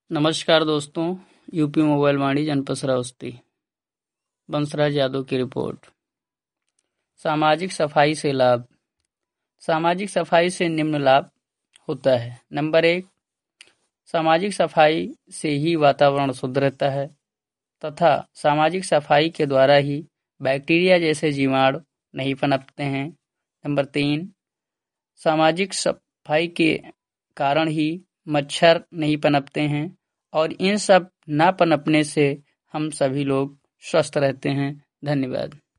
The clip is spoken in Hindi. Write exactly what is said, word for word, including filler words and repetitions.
नमस्कार दोस्तों, यूपी मोबाइल वाणी जनपद श्रावस्ती। बंसराज यादव की रिपोर्ट। सामाजिक सफाई से लाभ। सामाजिक सफाई से निम्न लाभ होता है। नंबर एक, सामाजिक सफाई से ही वातावरण शुद्ध रहता है तथा सामाजिक सफाई के द्वारा ही बैक्टीरिया जैसे जीवाणु नहीं पनपते हैं। नंबर तीन, सामाजिक सफाई के कारण ही मच्छर नहीं पनपते हैं और इन सब ना पनपने से हम सभी लोग स्वस्थ रहते हैं। धन्यवाद।